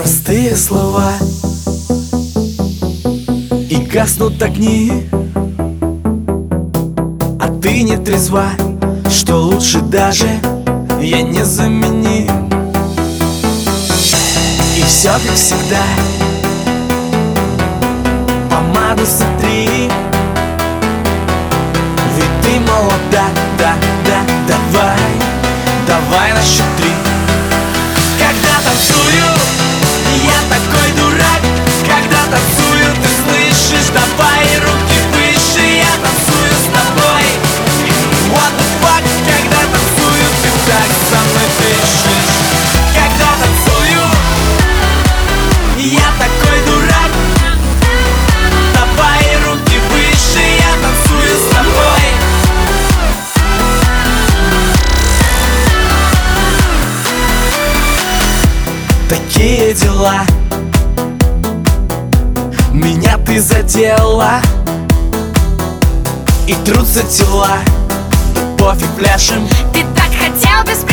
простые слова, и гаснут огни, а ты не трезва, что лучше даже я не заменим. И все как всегда, помаду сотри, ведь ты молода, да, давай на счет 3. Когда танцую, я такой дурак. Когда танцую, ты слышишь, давай руки выше. Я танцую с тобой, what the fuck. Когда танцую, ты так со мной дышишь. Когда танцую, я такой дурак. Давай руки выше, я танцую с тобой. Такие дела, меня ты задела, и трутся тела, да пофиг, пляшем. Ты так хотел без